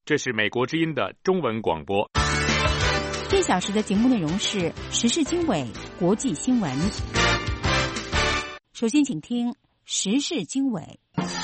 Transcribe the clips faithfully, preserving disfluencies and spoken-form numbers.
这是美国之音的中文广播。 这小时的节目内容是时事经纬、国际新闻。首先请听时事经纬。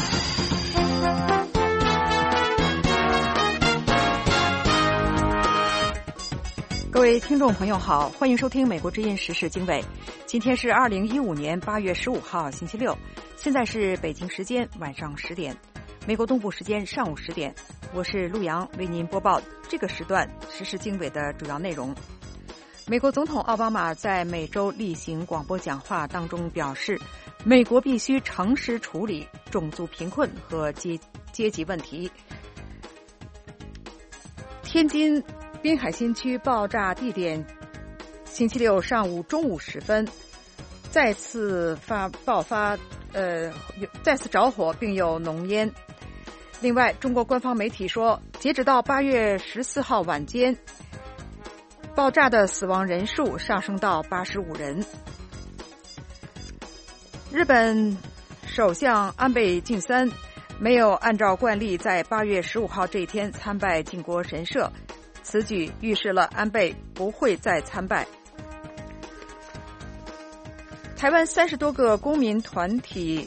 各位听众朋友好，欢迎收听美国之音时事经纬。今天是二零一五年八月十五号星期六，现在是北京时间晚上十点，美国东部时间上午十点。我是陆阳，为您播报这个时段时事经纬的主要内容。美国总统奥巴马在每周例行广播讲话当中表示，美国必须诚实处理种族贫困和阶阶级问题。天津滨海新区爆炸地点星期六上午中午时分再次发爆发呃再次着火，并有浓烟。另外，中国官方媒体说，截止到八月十四号晚间，爆炸的死亡人数上升到八十五人。日本首相安倍晋三没有按照惯例在八月十五号这一天参拜靖国神社，此举预示了安倍不会再参拜。台湾三十多个公民团体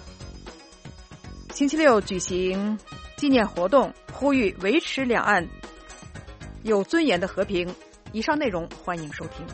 星期六举行纪念活动，呼吁维持两岸有尊严的和平。以上内容欢迎收听。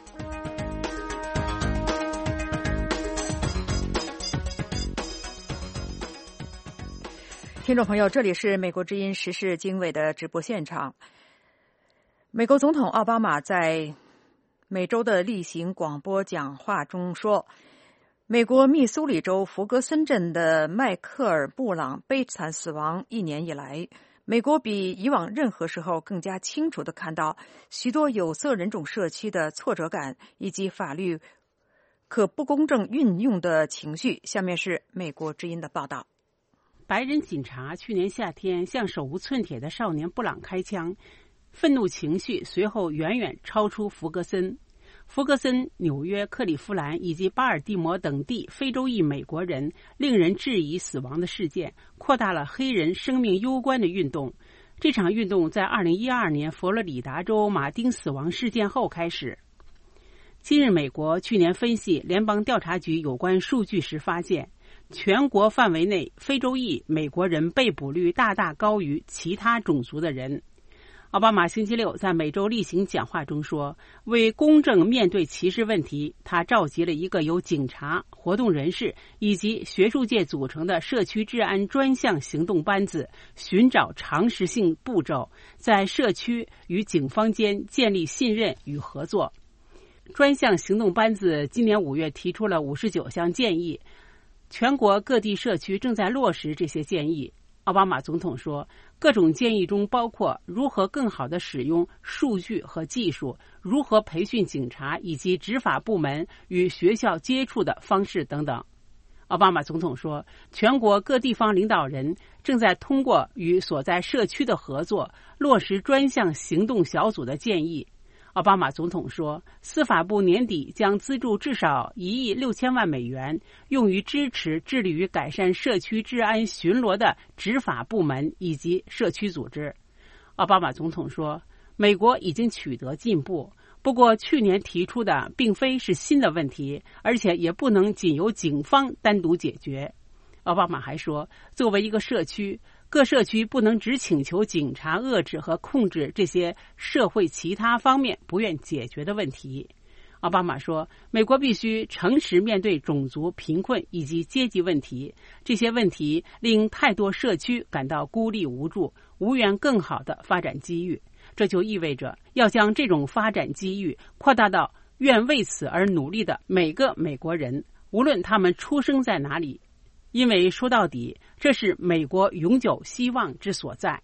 听众朋友，这里是美国之音时事经纬的直播现场。美国总统奥巴马在每周的例行广播讲话中说，美国密苏里州弗格森镇的迈克尔·布朗悲惨死亡一年以来，美国比以往任何时候更加清楚地看到许多有色人种社区的挫折感以及法律可不公正运用的情绪。下面是美国之音的报道。 白人警察去年夏天向手无寸铁的少年布朗开枪，愤怒情绪随后远远超出弗格森。弗格森、纽约、克利夫兰以及巴尔的摩等地非洲裔美国人令人质疑死亡的事件，扩大了黑人生命攸关的运动。这场运动在二零一二年佛罗里达州马丁死亡事件后开始。今日美国去年分析联邦调查局有关数据时发现，全国范围内非洲裔美国人被捕率大大高于其他种族的人。奥巴马星期六在每周例行讲话中说，为公正面对歧视问题，他召集了一个由警察、活动人士以及学术界组成的社区治安专项行动班子，寻找常识性步骤，在社区与警方间建立信任与合作。专项行动班子今年五月提出了五十九项建议，全国各地社区正在落实这些建议。奥巴马总统说，各种建议中包括如何更好地使用数据和技术，如何培训警察以及执法部门与学校接触的方式等等。奥巴马总统说，全国各地方领导人正在通过与所在社区的合作，落实专项行动小组的建议。奥巴马总统说，司法部年底将资助至少一亿六千万美元，用于支持致力于改善社区治安巡逻的执法部门以及社区组织。奥巴马总统说，美国已经取得进步，不过去年提出的并非是新的问题，而且也不能仅由警方单独解决。奥巴马还说，作为一个社区，各社区不能只请求警察遏制和控制这些社会其他方面不愿解决的问题。奥巴马说，美国必须诚实面对种族、贫困以及阶级问题，这些问题令太多社区感到孤立无助，无缘更好的发展机遇。这就意味着要将这种发展机遇扩大到愿为此而努力的每个美国人，无论他们出生在哪里。因为说到底，这是美国永久希望之所在。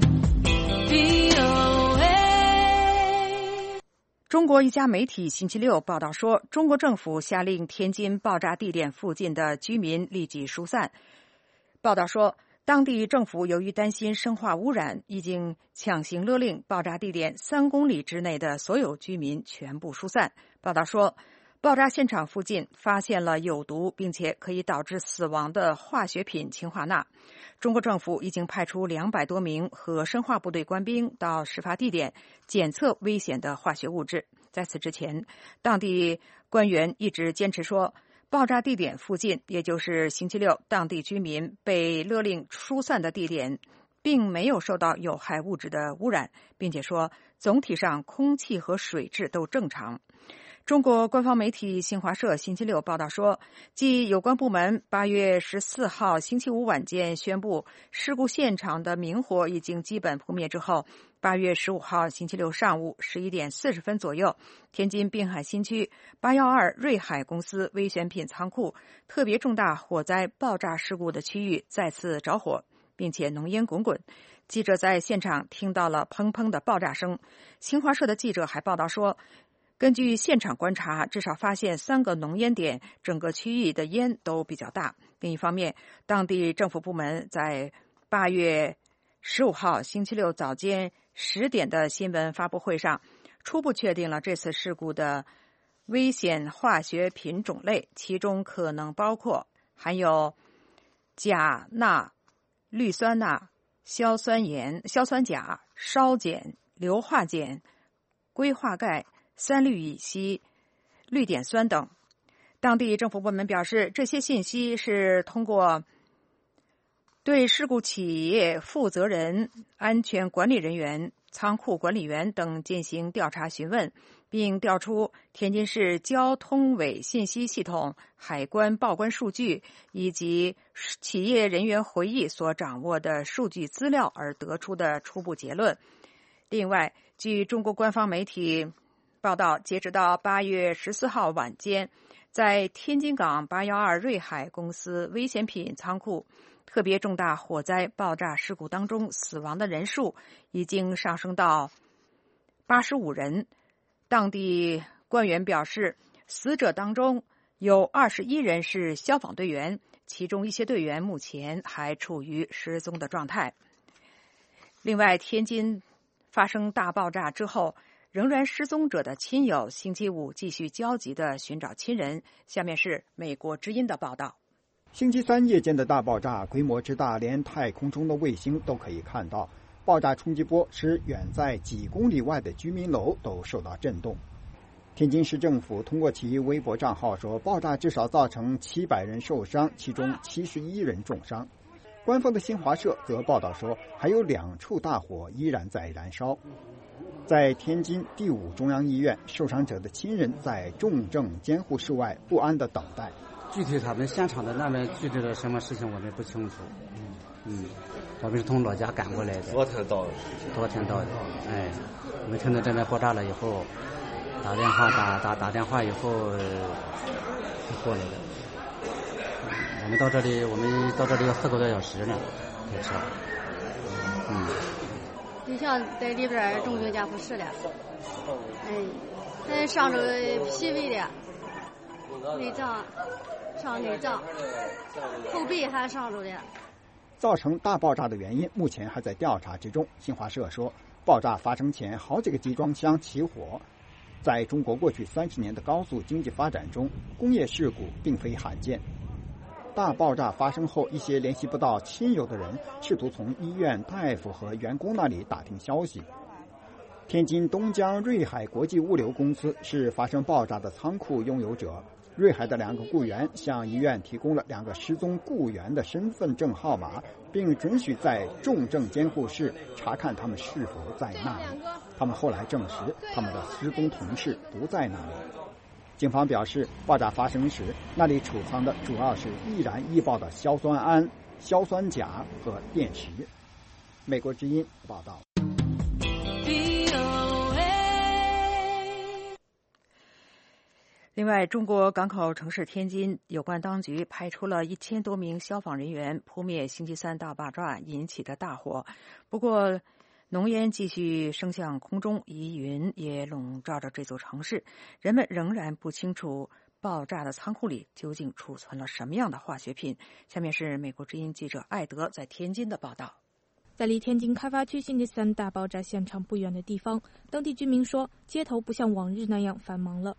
中国一家媒体星期六报道说，中国政府下令天津爆炸地点附近的居民立即疏散。报道说，当地政府由于担心生化污染，已经强行勒令爆炸地点三公里之内的所有居民全部疏散。报道说， 爆炸现场附近发现了有毒并且可以导致死亡的化学品氰化钠。中国政府已经派出两百多名和生化部队官兵到事发地点检测危险的化学物质。在此之前，当地官员一直坚持说，爆炸地点附近，也就是星期六当地居民被勒令疏散的地点，并没有受到有害物质的污染，并且说总体上空气和水质都正常。中国官方媒体新华社星期六报道说，继有关部门八月十四号星期五晚间宣布事故现场的明火已经基本扑灭之后，八月十五号星期六上午十一点四十分左右，天津滨海新区八一二瑞海公司危险品仓库特别重大火灾爆炸事故的区域再次着火，并且浓烟滚滚。记者在现场听到了砰砰的爆炸声。新华社的记者还报道说，根据现场观察，至少发现三个浓烟点，整个区域的烟都比较大。另一方面，当地政府部门在八月十五号星期六早间十点的新闻发布会上，初步确定了这次事故的危险化学品种类，其中可能包括含有钾、钠、氯酸钠、硝酸盐、硝酸钾、烧碱、硫化碱、硅化钙、三氯乙烯、氯碘酸等。当地政府部门表示，这些信息是通过对事故企业负责人、安全管理人员、仓库管理员等进行调查询问，并调出天津市交通委信息系统、海关报关数据以及企业人员回忆所掌握的数据资料而得出的初步结论。另外，据中国官方媒体报道，截止到八月十四号晚间，在天津港八一二瑞海公司危险品仓库特别重大火灾爆炸事故当中，死亡的人数已经上升到八十五人。当地官员表示，死者当中有二十一人是消防队员，其中一些队员目前还处于失踪的状态。另外，天津发生大爆炸之后，仍然失踪者的亲友星期五继续焦急地寻找亲人。下面是美国之音的报道。 星期三夜间的大爆炸规模之大，连太空中的卫星都可以看到。爆炸冲击波使远在几公里外的居民楼都受到震动。天津市政府通过其微博账号说，爆炸至少造成七百人受伤，其中七十一人重伤。官方的新华社则报道说，还有两处大火依然在燃烧。在天津第五中央医院，受伤者的亲人在重症监护室外不安地等待。 具体他们现场的那边具体的什么事情我们不清楚。嗯嗯，我们是从老家赶过来的。 昨天到的。 昨天到的。哎，我们听到这边爆炸了以后，打电话打打打电话以后就过来的。我们到这里，我们到这里要四个多小时呢，开车。嗯。 就像在里边重症监护室了，哎，在上周脾胃的内脏上内脏，后背还上周的。 造成大爆炸的原因目前还在调查之中。新华社说，爆炸发生前好几个集装箱起火。在中国过去三十年的高速经济发展中，工业事故并非罕见。大爆炸发生后，一些联系不到亲友的人试图从医院、大夫和员工那里打听消息。天津东江瑞海国际物流公司是发生爆炸的仓库拥有者。瑞海的两个雇员向医院提供了两个失踪雇员的身份证号码，并准许在重症监护室查看他们是否在那里。他们后来证实，他们的失踪同事不在那里。警方表示，爆炸发生时，那里储藏的主要是易燃易爆的硝酸铵、硝酸钾和电石。美国之音报道。 另外，中国港口城市天津有关当局派出了一千多名消防人员扑灭星期三大爆炸引起的大火。不过，浓烟继续升向空中，疑云也笼罩着这座城市。人们仍然不清楚爆炸的仓库里究竟储存了什么样的化学品。下面是美国之音记者艾德在天津的报道。 在离天津开发区星期三大爆炸现场不远的地方，当地居民说，街头不像往日那样繁忙了。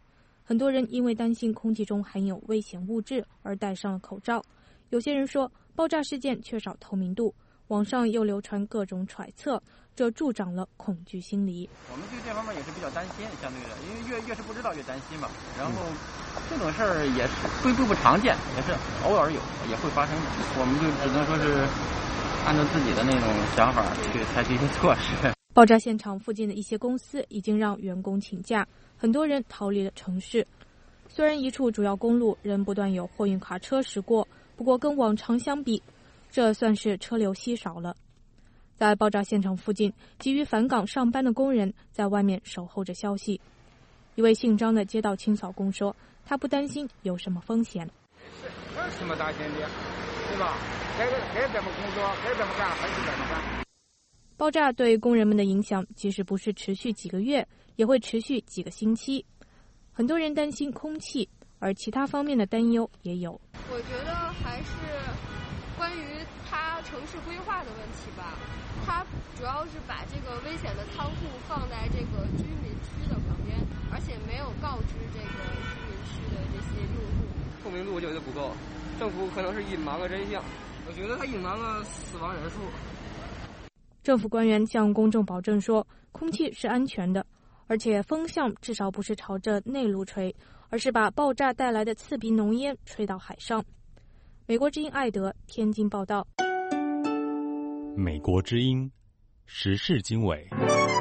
很多人因为担心空气中含有危险物质而戴上了口罩。有些人说，爆炸事件缺少透明度，网上又流传各种揣测，这助长了恐惧心理。 我们对这方面也是比较担心，相对的，因为越越是不知道越担心嘛。然后这种事儿也是并不不常见，也是偶尔有，也会发生的。我们就只能说是按照自己的那种想法去采取一些措施。 爆炸现场附近的一些公司已经让员工请假，很多人逃离了城市。虽然一处主要公路仍不断有货运卡车驶过，不过跟往常相比，这算是车流稀少了。在爆炸现场附近，急于返岗上班的工人在外面守候着消息。一位姓张的街道清扫工说，他不担心有什么风险。 没什么担心的，对吧？该该怎么工作，该怎么干还是怎么干。 爆炸对工人们的影响，即使不是持续几个月，也会持续几个星期。很多人担心空气，而其他方面的担忧也有。 我觉得还是关于它城市规划的问题吧。它主要是把这个危险的仓库放在这个居民区的旁边，而且没有告知这个居民区的这些用户。 透明度我觉得不够，政府可能是隐瞒了真相。我觉得它隐瞒了死亡人数。 政府官员向公众保证说，空气是安全的，而且风向至少不是朝着内陆吹，而是把爆炸带来的刺鼻浓烟吹到海上。美国之音艾德天津报道。 美国之音时事经纬。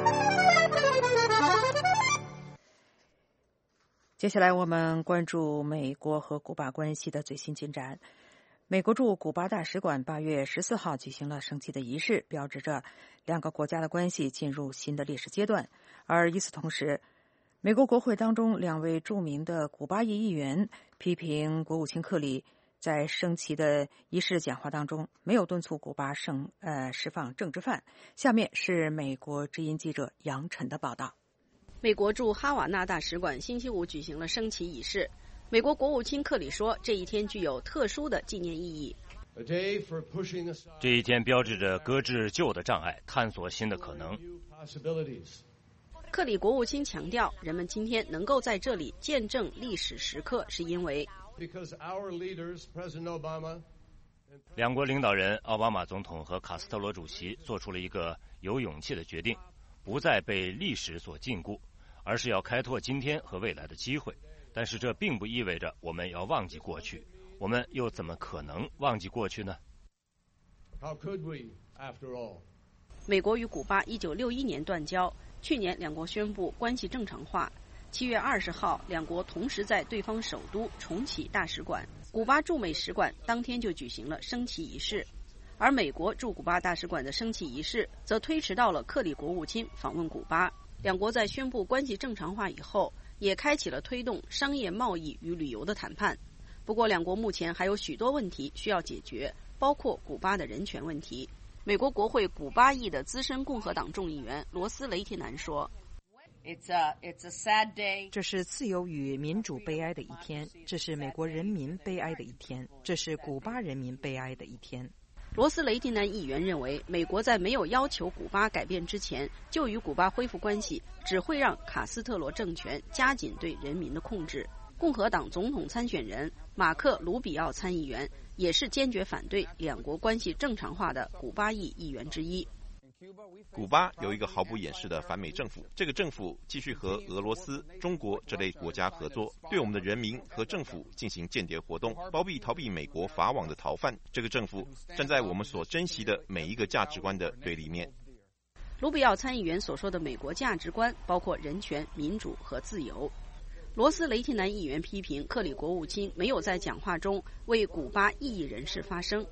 接下来我们关注美国和古巴关系的最新进展。美国驻古巴大使馆八月十四号举行了升旗的仪式，标志着两个国家的关系进入新的历史阶段。而与此同时，美国国会当中两位著名的古巴裔议员批评国务卿克里在升旗的仪式讲话当中没有敦促古巴释呃释放政治犯。下面是美国之音记者杨晨的报道。 美国驻哈瓦那大使馆星期五举行了升旗仪式。美国国务卿克里说，这一天具有特殊的纪念意义。 这一天标志着搁置旧的障碍，探索新的可能。 克里国务卿强调，人们今天能够在这里见证历史时刻，是因为两国领导人奥巴马总统和卡斯特罗主席做出了一个有勇气的决定，不再被历史所禁锢，而是要开拓今天和未来的机会。但是这并不意味着我们要忘记过去，我们又怎么可能忘记过去呢？ 美国与古巴一九六一年断交，去年两国宣布关系正常化。七月二十号，两国同时在对方首都重启大使馆。古巴驻美使馆当天就举行了升旗仪式，而美国驻古巴大使馆的升旗仪式则推迟到了克里国务卿访问古巴。两国在宣布关系正常化以后，也开启了推动商业贸易与旅游的谈判。不过两国目前还有许多问题需要解决，包括古巴的人权问题。美国国会古巴裔的资深共和党众议员罗斯雷提南说， 这是自由与民主悲哀的一天，这是美国人民悲哀的一天，这是古巴人民悲哀的一天。 罗斯雷提南议员认为，美国在没有要求古巴改变之前就与古巴恢复关系，只会让卡斯特罗政权加紧对人民的控制。共和党总统参选人马克·卢比奥参议员也是坚决反对两国关系正常化的古巴裔议员之一。 古巴有一个毫不掩饰的反美政府，这个政府继续和俄罗斯、中国这类国家合作，对我们的人民和政府进行间谍活动，包庇逃避美国法网的逃犯。这个政府站在我们所珍惜的每一个价值观的对立面。 卢比奥参议员所说的美国价值观包括人权、民主和自由。罗斯雷提南议员批评克里国务卿没有在讲话中为古巴异议人士发声。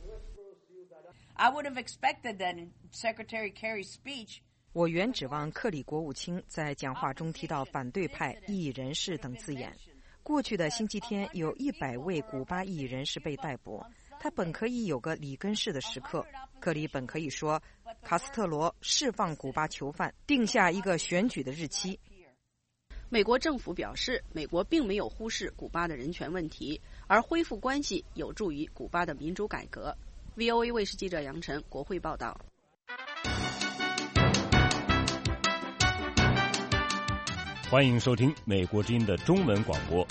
我原指望克里国务卿在讲话中提到反对派、异议人士等字眼。过去的星期天，有一百位古巴异议人士被逮捕，他本可以有个里根式的时刻。克里本可以说，卡斯特罗释放古巴囚犯，定下一个选举的日期。 美国政府表示，美国并没有忽视古巴的人权问题，而恢复关系有助于古巴的民主改革。V O A 卫视记者杨晨，国会报道。 欢欢迎收听美国之音的中文广播。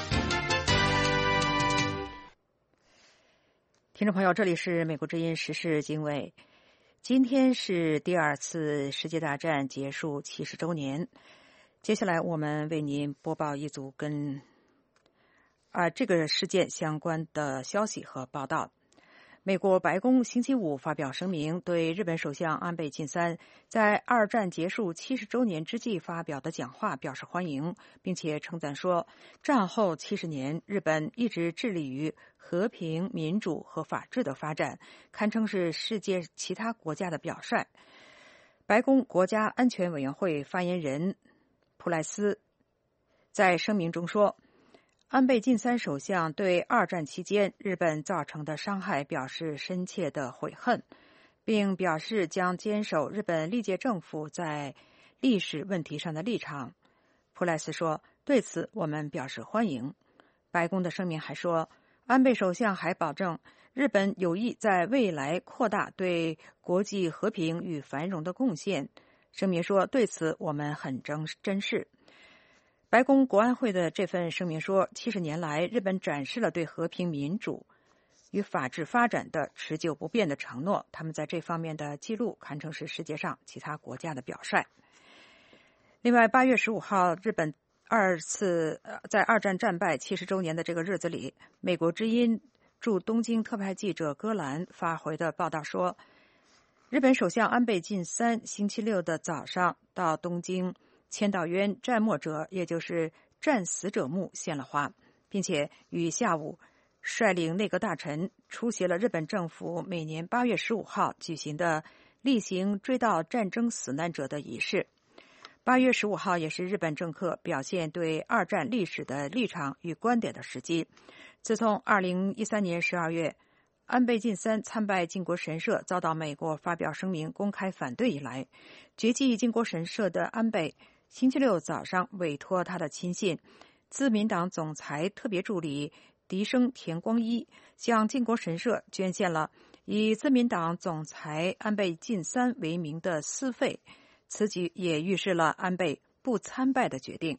听众朋友，这里是美国之音时事经纬。今天是第二次世界大战结束七十周年。接下来我们为您播报一组跟啊这个事件相关的消息和报道。美国白宫星期五发表声明，对日本首相安倍晋三在二战结束七十周年之际发表的讲话表示欢迎，并且称赞说，战后七十年，日本一直致力于和平、民主和法治的发展，堪称是世界其他国家的表率。白宫国家安全委员会发言人普莱斯在声明中说，安倍晋三首相对二战期间日本造成的伤害表示深切的悔恨，并表示将坚守日本历届政府在历史问题上的立场。普莱斯说，对此我们表示欢迎。白宫的声明还说，安倍首相还保证日本有意在未来扩大对国际和平与繁荣的贡献。声明说，对此我们很珍视。白宫国安会的这份声明说，七十年来，日本展示了对和平、民主与法治发展的持久不变的承诺，他们在这方面的记录堪称是世界上其他国家的表率。另外，八月十五号，日本二次在二战战败七十周年的这个日子里，美国之音驻东京特派记者戈兰发回的报道说，日本首相安倍晋三星期六的早上到东京千岛渊战没者，也就是战死者墓献了花，并且于下午率领内阁大臣出席了日本政府每年八月十五号举行的例行追悼战争死难者的仪式。八月十五号也是日本政客表现对二战历史的立场与观点的时机。自从二零一三年十二月安倍晋三参拜靖国神社遭到美国发表声明公开反对以来，绝迹靖国神社的安倍星期六早上委托他的亲信自民党总裁特别助理笛生田光一向靖国神社捐献了以自民党总裁安倍晋三为名的私费，此举也预示了安倍不参拜的决定。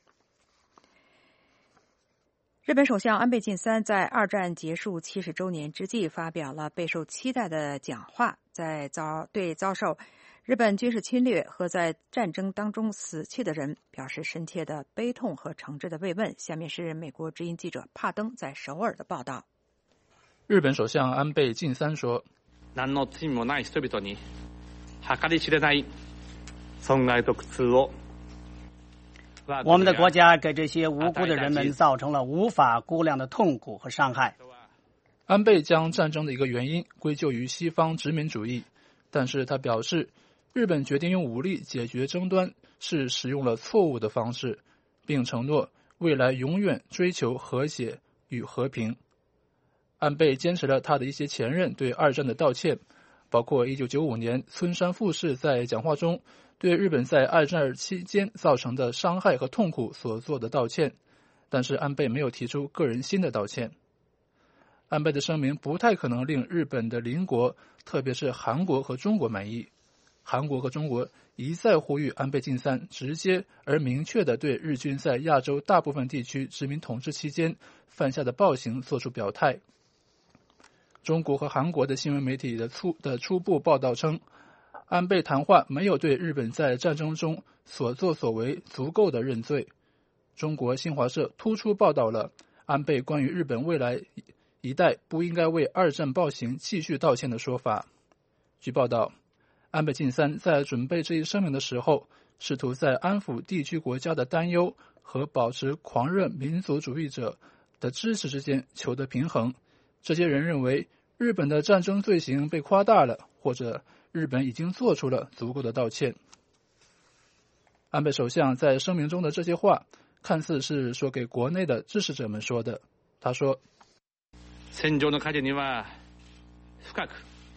日本首相安倍晋三在二战结束七十周年之际发表了备受期待的讲话，在遭对遭受日本军事侵略和在战争当中死去的人表示深切的悲痛和诚挚的慰问。下面是美国之音记者帕登在首尔的报道。 日本首相安倍晋三说， 何の罪もない人々に計り知れない損害と苦痛を我们的国家给这些无辜的人们造成了无法估量的痛苦和伤害。 安倍将战争的一个原因归咎于西方殖民主义，但是他表示，日本决定用武力解决争端是使用了错误的方式，并承诺未来永远追求和谐与和平。安倍坚持了他的一些前任对二战的道歉，包括一九九五年村山富士在讲话中对日本在二战期间造成的伤害和痛苦所做的道歉，但是安倍没有提出个人新的道歉。安倍的声明不太可能令日本的邻国，特别是韩国和中国满意。韩国和中国一再呼吁安倍晋三直接而明确地对日军在亚洲大部分地区殖民统治期间犯下的暴行作出表态。中国和韩国的新闻媒体的初的初步报道称，安倍谈话没有对日本在战争中所作所为足够的认罪。中国新华社突出报道了安倍关于日本未来一代不应该为二战暴行继续道歉的说法。据报道，安倍晋三在准备这一声明的时候，试图在安抚地区国家的担忧和保持狂热民族主义者的支持之间求得平衡。这些人认为日本的战争罪行被夸大了，或者日本已经做出了足够的道歉。安倍首相在声明中的这些话看似是说给国内的支持者们说的。他说， 戦場の影には深く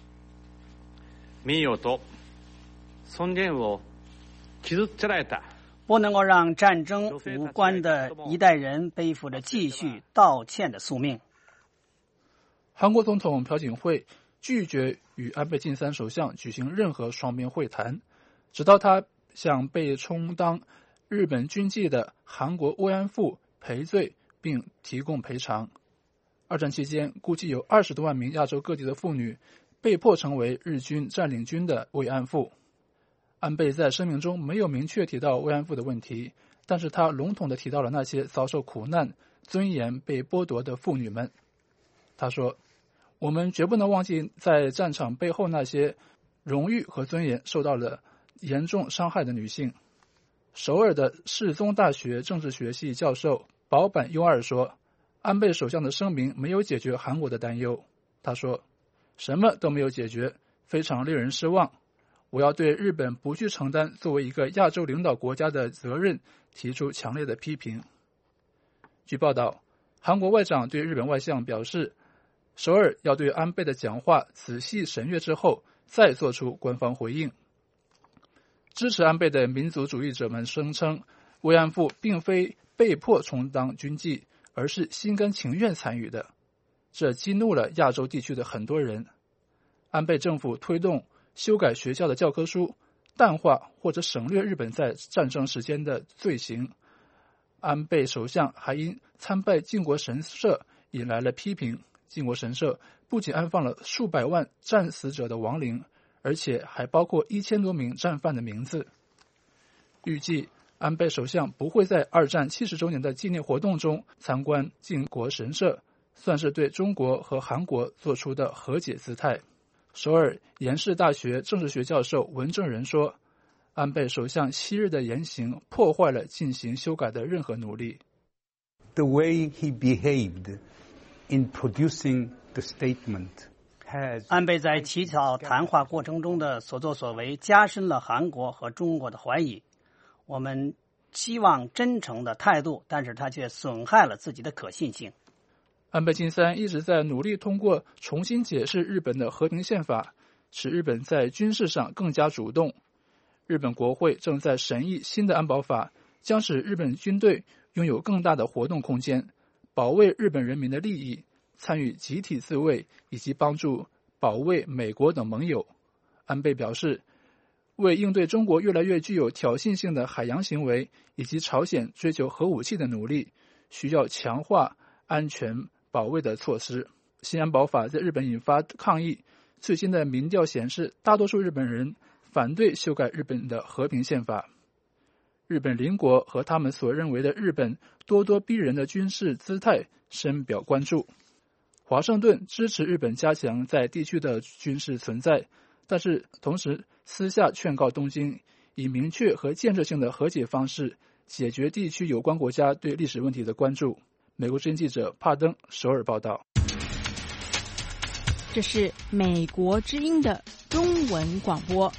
名誉と尊厳を傷つけられた不能够让战争无关的一代人背负着继续道歉的宿命。 韩国总统朴槿惠拒绝与安倍晋三首相举行任何双边会谈，直到他向被充当日本军纪的韩国慰安妇赔罪并提供赔偿。二战期间，估计有二十多万名亚洲各地的妇女被迫成为日军占领军的慰安妇。安倍在声明中没有明确提到慰安妇的问题，但是他笼统地提到了那些遭受苦难、尊严被剥夺的妇女们。他说，我们绝不能忘记在战场背后那些荣誉和尊严受到了严重伤害的女性。首尔的世宗大学政治学系教授保坂优二说，安倍首相的声明没有解决韩国的担忧。他说，什么都没有解决，非常令人失望。我要对日本不去承担作为一个亚洲领导国家的责任提出强烈的批评。据报道，韩国外长对日本外相表示，首尔要对安倍的讲话仔细审阅之后再做出官方回应。支持安倍的民族主义者们声称，慰安妇并非被迫充当军妓，而是心甘情愿参与的，这激怒了亚洲地区的很多人。安倍政府推动修改学校的教科书，淡化或者省略日本在战争时间的罪行。安倍首相还因参拜靖国神社引来了批评。靖国神社不仅安放了数百万战死者的亡灵，而且还包括一千多名战犯的名字。预计安倍首相不会在二战七十周年的纪念活动中参观靖国神社，算是对中国和韩国做出的和解姿态。首尔延世大学政治学教授文正仁说，安倍首相昔日的言行破坏了进行修改的任何努力。 The way he behaved in producing the statement has 安倍在起草谈话过程中的所作所为加深了韩国和中国的怀疑。我们期望真诚的态度，但是他却损害了自己的可信性。 安倍晋三一直在努力通过重新解释日本的和平宪法，使日本在军事上更加主动。日本国会正在审议新的安保法，将使日本军队拥有更大的活动空间，保卫日本人民的利益，参与集体自卫，以及帮助保卫美国等盟友。安倍表示，为应对中国越来越具有挑衅性的海洋行为，以及朝鲜追求核武器的努力，需要强化安全保卫的措施。新安保法在日本引发抗议，最新的民调显示，大多数日本人反对修改日本的和平宪法。日本邻国和他们所认为的日本咄咄逼人的军事姿态深表关注。华盛顿支持日本加强在地区的军事存在，但是同时私下劝告东京，以明确和建设性的和解方式解决地区有关国家对历史问题的关注。美国之音记者帕登首尔报道。 这是美国之音的中文广播。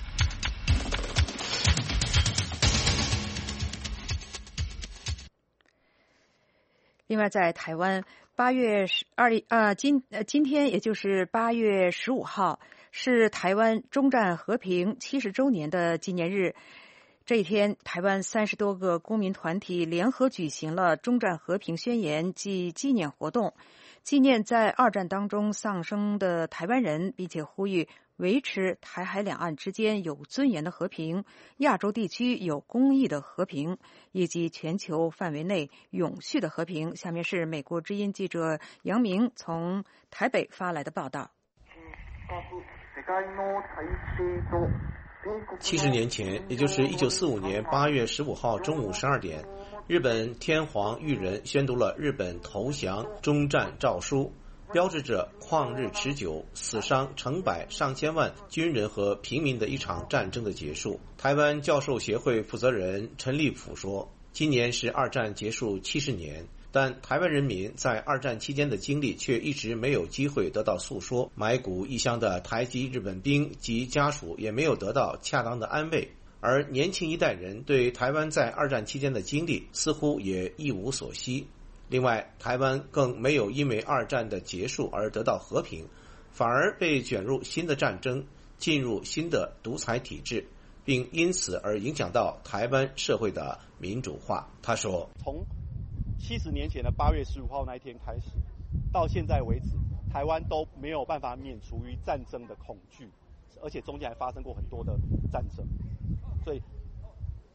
另外，在台湾，八月二啊今呃今天也就是八月十五号是台湾终战和平七十周年的纪念日。这一天，台湾三十多个公民团体联合举行了终战和平宣言及纪念活动，纪念在二战当中丧生的台湾人，并且呼吁维持台海两岸之间有尊严的和平，亚洲地区有公义的和平，以及全球范围内永续的和平。下面是美国之音记者杨明从台北发来的报道。 七十年前，也就是一九四五年八月十五号中午十二点，日本天皇裕仁宣读了日本投降终战诏书，标志着旷日持久、死伤成百上千万军人和平民的一场战争的结束。台湾教授协会负责人陈立甫说，今年是二战结束七十年，但台湾人民在二战期间的经历却一直没有机会得到诉说，埋骨异乡的台籍日本兵及家属也没有得到恰当的安慰，而年轻一代人对台湾在二战期间的经历似乎也一无所悉。另外，台湾更没有因为二战的结束而得到和平，反而被卷入新的战争，进入新的独裁体制，并因此而影响到台湾社会的民主化。他说， 从七十年前的八月十五号那一天开始，到现在为止，台湾都没有办法免除于战争的恐惧，而且中间还发生过很多的战争。所以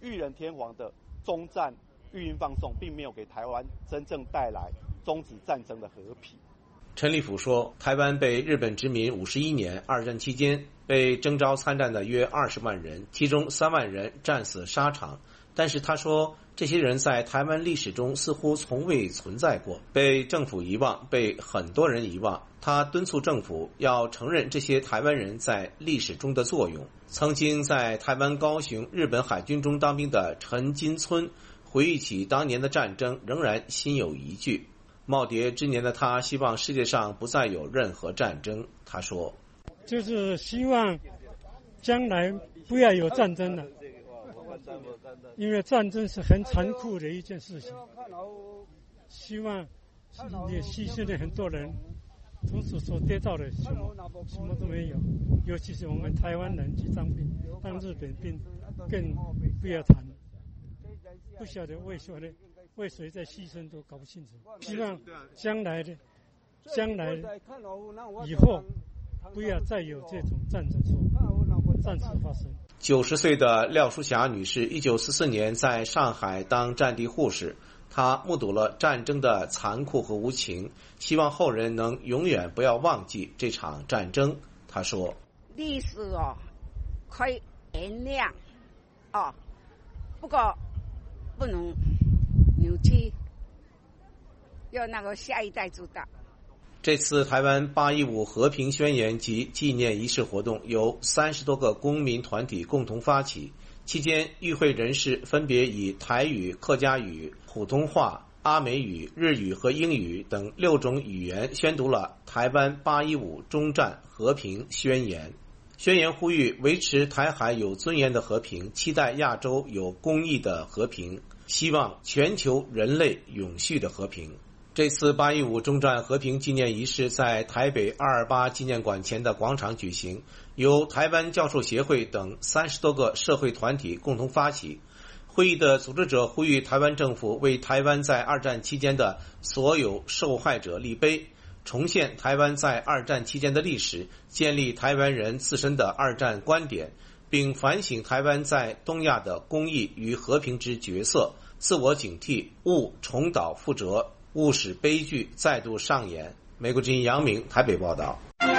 裕仁天皇的终战御运放送，并没有给台湾真正带来终止战争的和平。 陈立甫说，台湾被日本殖民五十一年，二战期间被征召参战的约二十万人，其中三万人战死沙场。但是他说，这些人在台湾历史中似乎从未存在过，被政府遗忘，被很多人遗忘。他敦促政府要承认这些台湾人在历史中的作用。曾经在台湾高雄日本海军中当兵的陈金村回忆起当年的战争，仍然心有余悸。耄耋之年的他希望世界上不再有任何战争。他说， 就是希望将来不要有战争了，因为战争是很残酷的一件事情。希望也牺牲了很多人，同时所得到的什么什么都没有，尤其是我们台湾人去当兵，当日本兵更不要谈，不晓得为什么呢？为谁在牺牲都搞不清楚。希望将来的将来以后不要再有这种战争说战事发生。 九十岁的廖淑霞女士，一九四四年在上海当战地护士，她目睹了战争的残酷和无情，希望后人能永远不要忘记这场战争。她说：“ 历史哦，可以原谅哦，不过不能扭曲，要那个下一代知道。” 这次台湾八一五和平宣言及纪念仪式活动由三十多个公民团体共同发起，期间与会人士分别以台语、客家语、普通话、阿美语、日语和英语等六种语言宣读了台湾八一五终战和平宣言。宣言呼吁维持台海有尊严的和平，期待亚洲有公义的和平，希望全球人类永续的和平。这次八一五终战和平纪念仪式在台北二二八纪念馆前的广场举行，由台湾教授协会等三十多个社会团体共同发起。会议的组织者呼吁台湾政府为台湾在二战期间的所有受害者立碑，重现台湾在二战期间的历史，建立台湾人自身的二战观点，并反省台湾在东亚的公益与和平之角色，自我警惕，勿重蹈覆辙，勿使悲剧再度上演。美国之音杨明台北报道。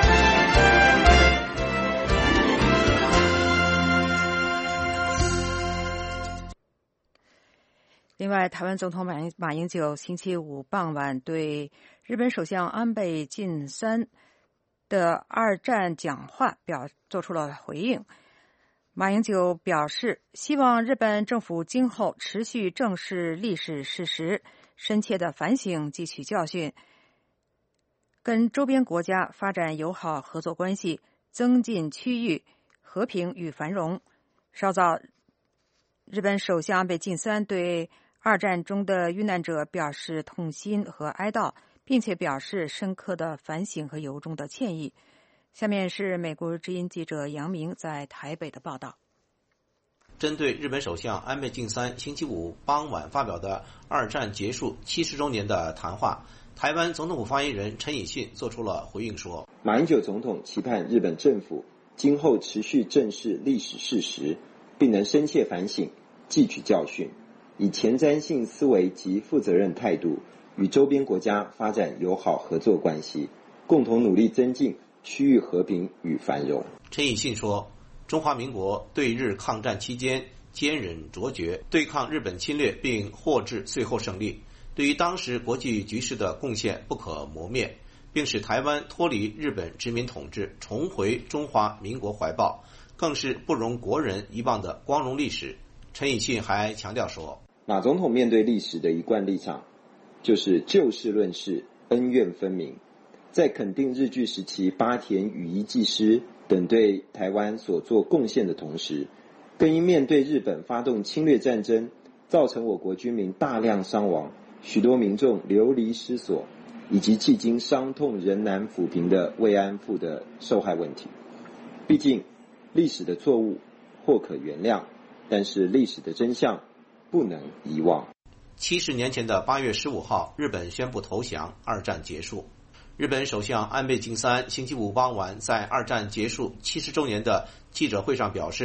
另外，台湾总统马英马英九星期五傍晚对日本首相安倍晋三的二战讲话表做出了回应。马英九表示，希望日本政府今后持续正视历史事实，深切的反省汲取教训，跟周边国家发展友好合作关系，增进区域和平与繁荣。稍早，日本首相安倍晋三对二战中的遇难者表示痛心和哀悼，并且表示深刻的反省和由衷的歉意。下面是美国之音记者杨明在台北的报道。 针对日本首相安倍晋三星期五傍晚发表的二战结束七十周年的谈话，台湾总统府发言人陈以信做出了回应说， 马英九总统期盼日本政府今后持续正视历史事实，并能深切反省，汲取教训，以前瞻性思维及负责任态度与周边国家发展友好合作关系，共同努力增进区域和平与繁荣。 陈以信说，中华民国对日抗战期间坚忍卓绝，对抗日本侵略并获致最后胜利，对于当时国际局势的贡献不可磨灭，并使台湾脱离日本殖民统治，重回中华民国怀抱，更是不容国人遗忘的光荣历史。陈以信还强调说， 马总统面对历史的一贯立场就是就事论事，恩怨分明，在肯定日据时期八田羽衣技师等对台湾所做贡献的同时，更因面对日本发动侵略战争，造成我国军民大量伤亡，许多民众流离失所，以及迄今伤痛仍难抚平的慰安妇的受害问题。毕竟历史的错误或可原谅，但是历史的真相不能遗忘。 七十年前的八月十五号，日本宣布投降，二战结束。日本首相安倍晋三星期五傍晚在二战结束七十周年的记者会上表示，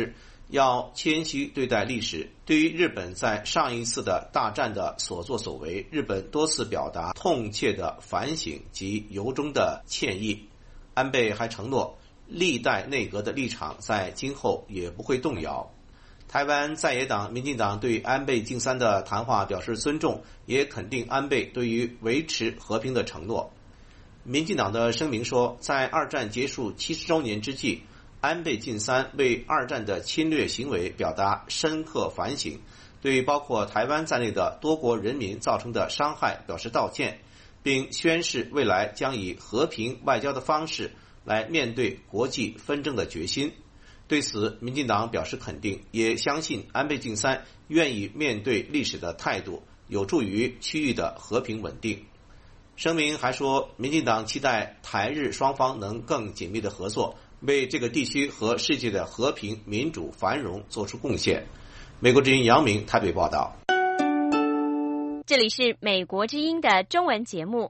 要谦虚对待历史。对于日本在上一次的大战的所作所为，日本多次表达痛切的反省及由衷的歉意。安倍还承诺，历代内阁的立场在今后也不会动摇。台湾在野党民进党对安倍晋三的谈话表示尊重，也肯定安倍对于维持和平的承诺。民进党的声明说，在二战结束七十周年之际，安倍晋三为二战的侵略行为表达深刻反省，对包括台湾在内的多国人民造成的伤害表示道歉，并宣示未来将以和平外交的方式来面对国际纷争的决心。对此，民进党表示肯定，也相信安倍晋三愿意面对历史的态度有助于区域的和平稳定。声明还说，民进党期待台日双方能更紧密的合作，为这个地区和世界的和平、民主、繁荣做出贡献。美国之音杨明台北报道。 这里是美国之音的中文节目。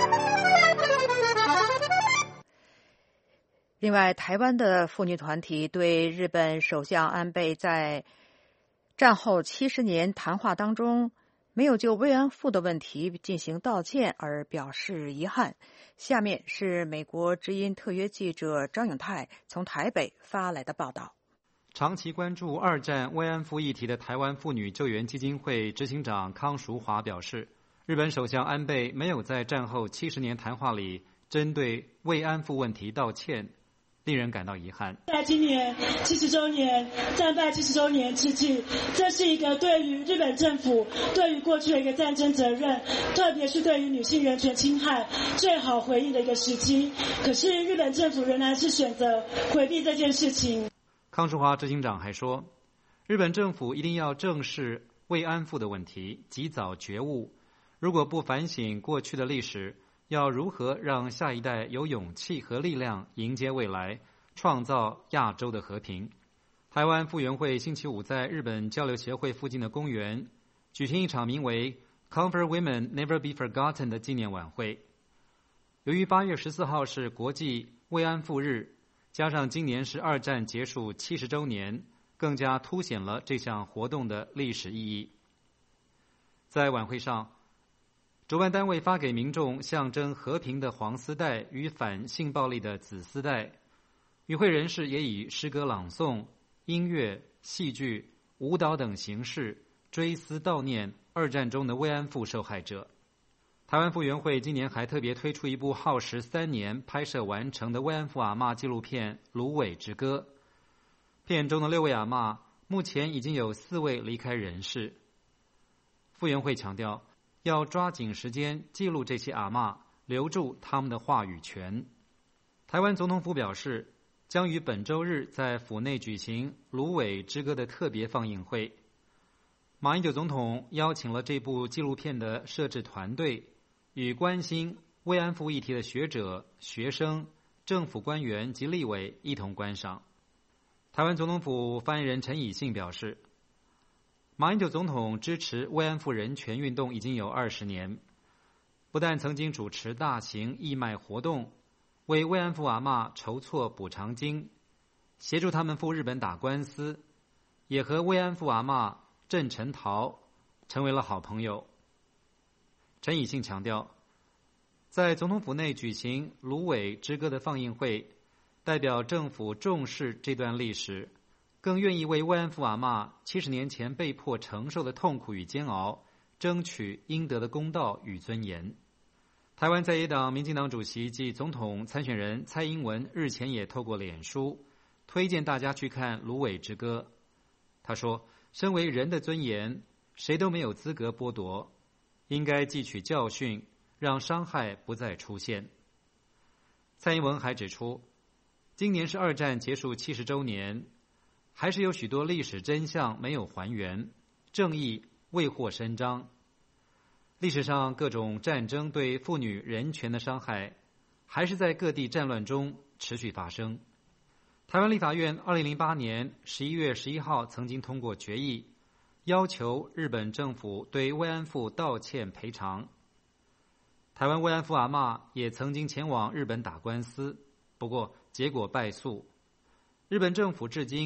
另外，台湾的妇女团体对日本首相安倍在战后七十年谈话当中没有就慰安妇的问题进行道歉而表示遗憾。下面是美国之音特约记者张永泰从台北发来的报道。 长期关注二战慰安妇议题的台湾妇女救援基金会执行长康淑华表示，日本首相安倍没有在战后七十年谈话里针对慰安妇问题道歉，令人感到遗憾。 在今年七十周年战败七十周年之际，这是一个对于日本政府对于过去的一个战争责任，特别是对于女性人权侵害最好回应的一个时机。可是日本政府仍然是选择回避这件事情。 康淑华执行长还说，日本政府一定要正视慰安妇的问题，及早觉悟。如果不反省过去的历史，要如何让下一代有勇气和力量迎接未来，创造亚洲的和平？台湾妇援会星期五在日本交流协会附近的公园举行一场名为 Comfort Women Never Be Forgotten 的纪念晚会。由于八月十四号是国际慰安妇日，加上今年是二战结束七十周年，更加凸显了这项活动的历史意义。在晚会上，主办单位发给民众象征和平的黄丝带与反性暴力的紫丝带，与会人士也以诗歌朗诵、音乐、戏剧、舞蹈等形式追思悼念二战中的慰安妇受害者。台湾妇援会今年还特别推出一部耗时三年拍摄完成的慰安妇阿嬷纪录片《芦苇之歌》。片中的六位阿嬷目前已经有四位离开人世。妇援会强调，要抓紧时间记录这些阿嬷，留住他们的话语权。台湾总统府表示，将于本周日在府内举行《芦苇之歌》的特别放映会。马英九总统邀请了这部纪录片的摄制团队，与关心慰安妇议题的学者、学生、政府官员及立委一同观赏。台湾总统府发言人陈以信表示，马英九总统支持慰安妇人权运动已经有二十年，不但曾经主持大型义卖活动，为慰安妇阿嬷筹措补偿金，协助他们赴日本打官司，也和慰安妇阿嬷郑成桃成为了好朋友。陈以信强调，在总统府内举行《芦苇之歌》的放映会，代表政府重视这段历史，更愿意为慰安妇阿嬷七十年前被迫承受的痛苦与煎熬，争取应得的公道与尊严。台湾在野党民进党主席及总统参选人蔡英文日前也透过脸书推荐大家去看《芦苇之歌》。他说，身为人的尊严，谁都没有资格剥夺，应该汲取教训，让伤害不再出现。蔡英文还指出，今年是二战结束七十周年，还是有许多历史真相没有还原，正义未获伸张。历史上各种战争对妇女人权的伤害，还是在各地战乱中持续发生。台湾立法院二零零八年十一月十一号曾经通过决议，要求日本政府对慰安妇道歉赔偿。台湾慰安妇阿嬷也曾经前往日本打官司，不过结果败诉。日本政府至今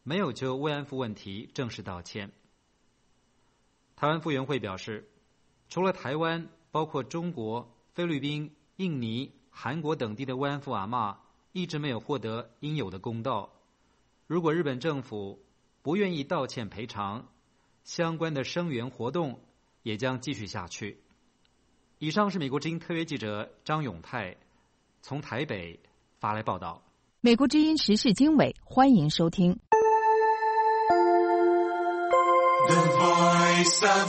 没有就慰安妇问题正式道歉。台湾妇援会表示，除了台湾，包括中国、菲律宾、印尼、韩国等地的慰安妇阿嬷一直没有获得应有的公道。如果日本政府不愿意道歉赔偿，相关的声援活动也将继续下去。以上是美国之音特约记者张永泰从台北发来报道。 美国之音时事经纬，欢迎收听。 The Voice of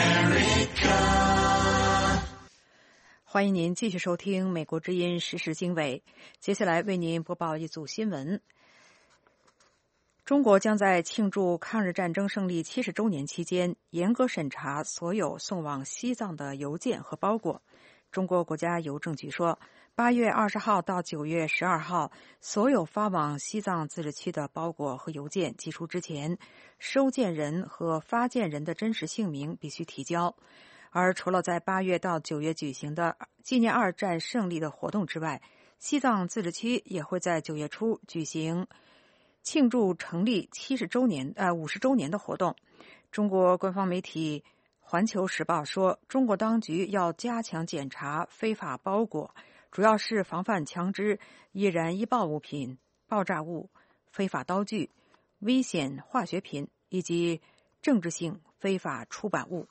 America。 欢迎您继续收听美国之音时事经纬，接下来为您播报一组新闻。中国将在庆祝抗日战争胜利七十周年期间，严格审查所有送往西藏的邮件和包裹。中国国家邮政局说，八月二十号到九月十二号，所有发往西藏自治区的包裹和邮件寄出之前，收件人和发件人的真实姓名必须提交。而除了在八月到九月举行的纪念二战胜利的活动之外，西藏自治区也会在九月初举行庆祝成立七十周年呃五十周年的活动。中国官方媒体环球时报说，中国当局要加强检查非法包裹，主要是防范枪支、易燃易爆物品、爆炸物、非法刀具、危险化学品以及政治性非法出版物。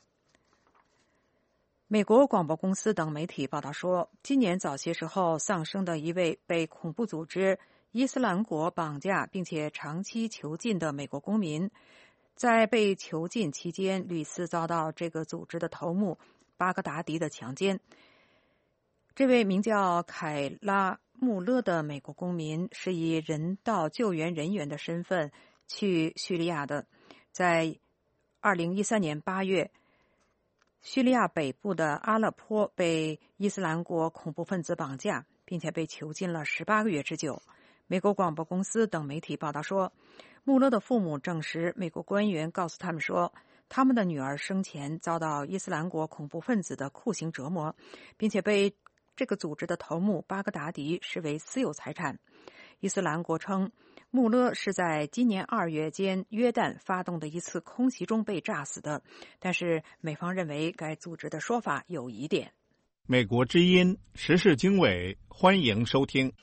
美国广播公司等媒体报道说，今年早些时候丧生的一位被恐怖组织伊斯兰国绑架并且长期囚禁的美国公民，在被囚禁期间屡次遭到这个组织的头目巴格达迪的强奸。这位名叫凯拉穆勒的美国公民是以人道救援人员的身份去叙利亚的。在二零一三年八月，叙利亚北部的阿勒颇被伊斯兰国恐怖分子绑架，并且被囚禁了十八个月之久。美国广播公司等媒体报道说，穆勒的父母证实，美国官员告诉他们说，他们的女儿生前遭到伊斯兰国恐怖分子的酷刑折磨，并且被这个组织的头目巴格达迪视为私有财产。伊斯兰国称，穆勒是在今年二月间约旦发动的一次空袭中被炸死的，但是美方认为该组织的说法有疑点。 美国之音时事经纬，欢迎收听。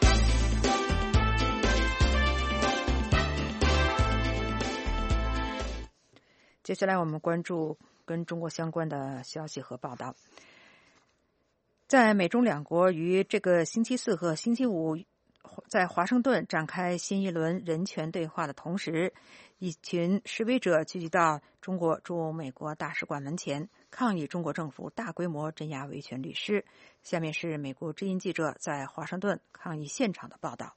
接下来我们关注跟中国相关的消息和报道。在美中两国于这个星期四和星期五在华盛顿展开新一轮人权对话的同时，一群示威者聚集到中国驻美国大使馆门前，抗议中国政府大规模镇压维权律师。下面是美国之音记者在华盛顿抗议现场的报道。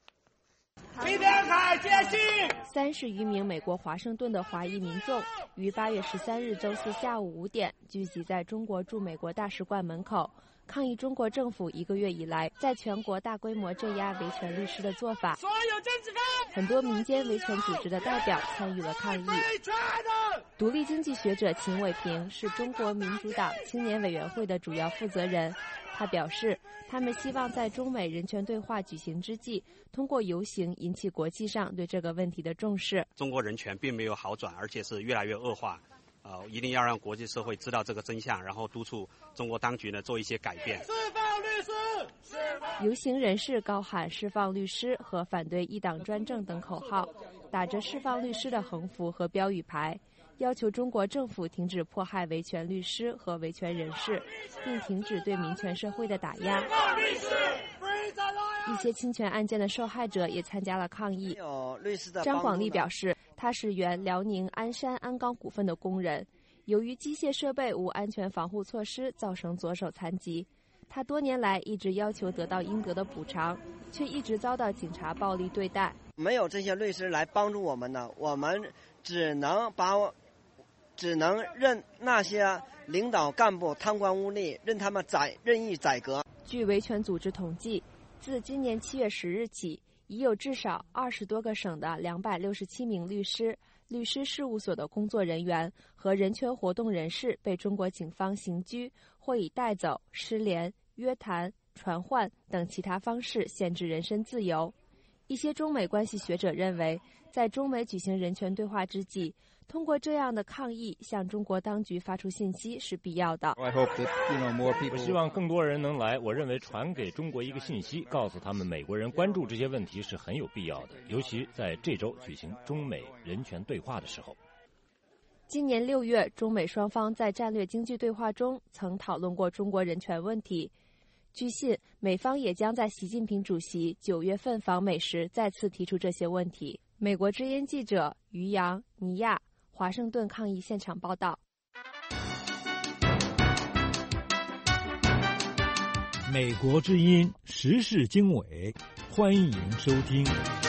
三十余名美国华盛顿的华裔民众于八月十三日周四下午五点聚集在中国驻美国大使馆门口，抗议中国政府一个月以来在全国大规模镇压维权律师的做法。所有政治犯！很多民间维权组织的代表参与了抗议。独立经济学者秦伟平是中国民主党青年委员会的主要负责人。他表示，他们希望在中美人权对话举行之际，通过游行引起国际上对这个问题的重视。 中国人权并没有好转，而且是越来越恶化。呃，一定要让国际社会知道这个真相，然后督促中国当局呢做一些改变。释放律师！ 游行人士高喊释放律师和反对一党专政等口号，打着释放律师的横幅和标语牌，要求中国政府停止迫害维权律师和维权人士，并停止对民权社会的打压。一些侵权案件的受害者也参加了抗议。张广利表示，他是原辽宁鞍山鞍钢股份的工人，由于机械设备无安全防护措施，造成左手残疾。他多年来一直要求得到应得的补偿，却一直遭到警察暴力对待。 没有这些律师来帮助我们呢，我们只能把我只能任那些领导干部贪官污吏，任他们宰任意宰割。 据维权组织统计，自今年七月十日起，已有至少二十多个省的两百六十七名律师、律师事务所的工作人员和人权活动人士被中国警方刑拘，或以带走、失联、约谈、传唤等其他方式限制人身自由。 一些中美关系学者认为，在中美举行人权对话之际，通过这样的抗议向中国当局发出信息是必要的。 我希望更多人能来，我认为传给中国一个信息，告诉他们美国人关注这些问题是很有必要的，尤其在这周举行中美人权对话的时候。 今年六月，中美双方在战略经济对话中曾讨论过中国人权问题。据信，美方也将在习近平主席九月份访美时再次提出这些问题。美国之音记者于洋、尼亚，华盛顿抗议现场报道。 美国之音时事经纬，欢迎收听。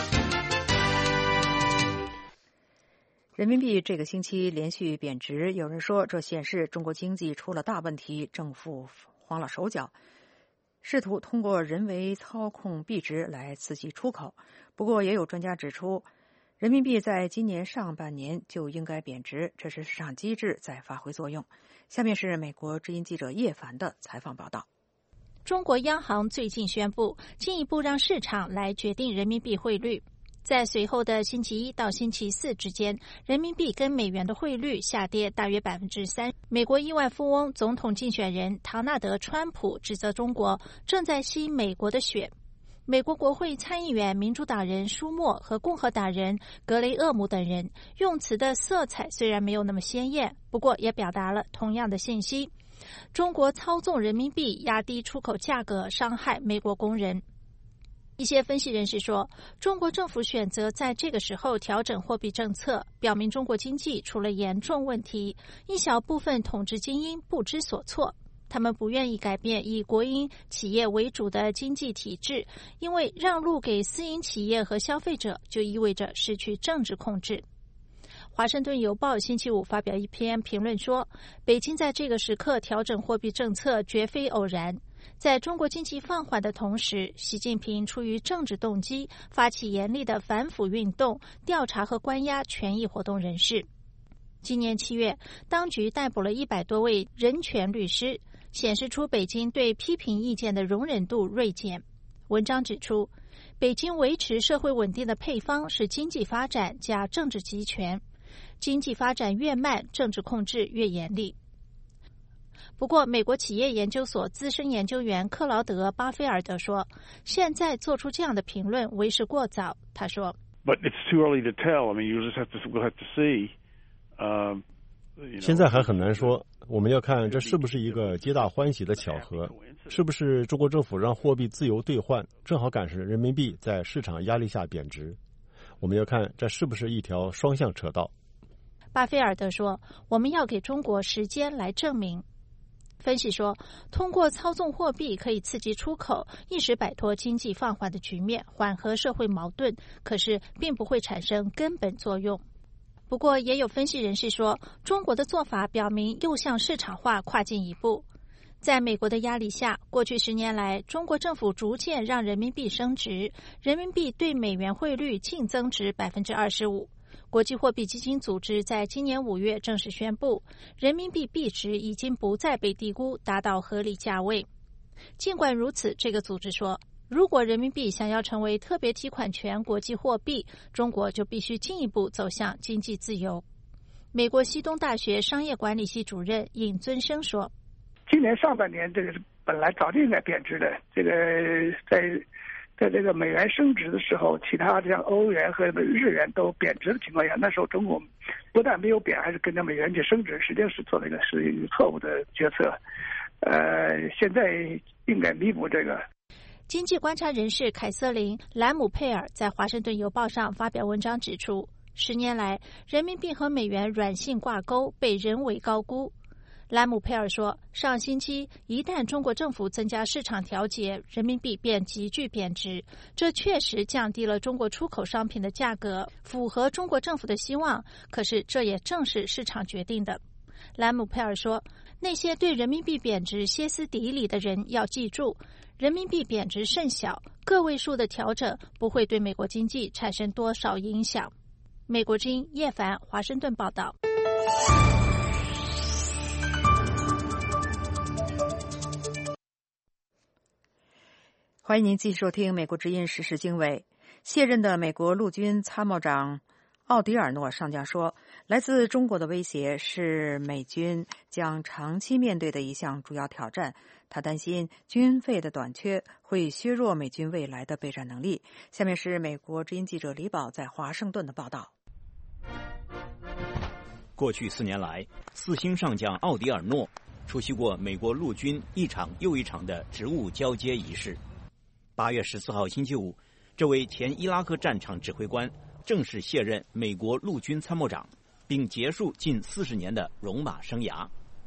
人民币这个星期连续贬值，有人说这显示中国经济出了大问题，政府慌了手脚，试图通过人为操控币值来刺激出口。不过也有专家指出，人民币在今年上半年就应该贬值，这是市场机制在发挥作用。下面是美国之音记者叶凡的采访报道。 中国央行最近宣布，进一步让市场来决定人民币汇率。在随后的星期一到星期四之间，人民币跟美元的汇率下跌大约百分之三。美国亿万富翁、总统竞选人唐纳德·川普指责中国正在吸美国的血。美国国会参议员民主党人舒默和共和党人格雷厄姆等人用词的色彩虽然没有那么鲜艳，不过也表达了同样的信息：中国操纵人民币压低出口价格，伤害美国工人。一些分析人士说，中国政府选择在这个时候调整货币政策，表明中国经济出了严重问题。一小部分统治精英不知所措，他们不愿意改变以国营企业为主的经济体制，因为让路给私营企业和消费者就意味着失去政治控制。华盛顿邮报星期五发表一篇评论说，北京在这个时刻调整货币政策绝非偶然。在中国经济放缓的同时，习近平出于政治动机发起严厉的反腐运动，调查和关押权益活动人士。今年七月，当局逮捕了一百多位人权律师，显示出北京对批评意见的容忍度锐减。文章指出，北京维持社会稳定的配方是经济发展加政治集权，经济发展越慢，政治控制越严厉。不过，美国企业研究所资深研究员克劳德·巴菲尔德说，现在做出这样的评论为时过早。他说 But it's too early to tell. I mean, you just have to, we'll have to see. 呃、uh, 现在还很难说，我们要看这是不是一个皆大欢喜的巧合，是不是中国政府让货币自由兑换，正好赶上人民币在市场压力下贬值。我们要看这是不是一条双向车道。 巴菲尔德说，我们要给中国时间来证明。分析说，通过操纵货币可以刺激出口，一时摆脱经济放缓的局面，缓和社会矛盾，可是并不会产生根本作用。不过，也有分析人士说，中国的做法表明又向市场化跨进一步。在美国的压力下，过去十年来，中国政府逐渐让人民币升值，人民币对美元汇率净增值百分之二十五。国际货币基金组织在今年五月正式宣布，人民币币值已经不再被低估，达到合理价位。尽管如此，这个组织说，如果人民币想要成为特别提款权国际货币，中国就必须进一步走向经济自由。美国西东大学商业管理系主任尹尊生说， 今年上半年这个本来早就应该贬值的，这个在在这个美元升值的时候，其他像欧元和日元都贬值的情况下，那时候中国不但没有贬，还是跟着美元去升值，实际上是做了一个是一个错误的决策。呃，现在应该弥补这个。 经济观察人士凯瑟琳·兰姆佩尔在《华盛顿邮报》上发表文章指出，十年来，人民币和美元软性挂钩被人为高估。兰姆佩尔说，上星期一旦中国政府增加市场调节，人民币便急剧贬值，这确实降低了中国出口商品的价格，符合中国政府的希望，可是这也正是市场决定的。兰姆佩尔说，那些对人民币贬值歇斯底里的人要记住，人民币贬值甚小，个位数的调整不会对美国经济产生多少影响。美国之音叶凡，华盛顿报道。 欢迎您继续收听美国之音时事经纬。 卸任的美国陆军参谋长奥迪尔诺上将说，来自中国的威胁是美军将长期面对的一项主要挑战。他担心军费的短缺会削弱美军未来的备战能力。下面是美国之音记者李宝在华盛顿的报道。 过去四年来，四星上将奥迪尔诺出席过美国陆军一场又一场的职务交接仪式。八月十四号星期五，这位前伊拉克战场指挥官正式卸任美国陆军参谋长，并结束近四十年的戎马生涯。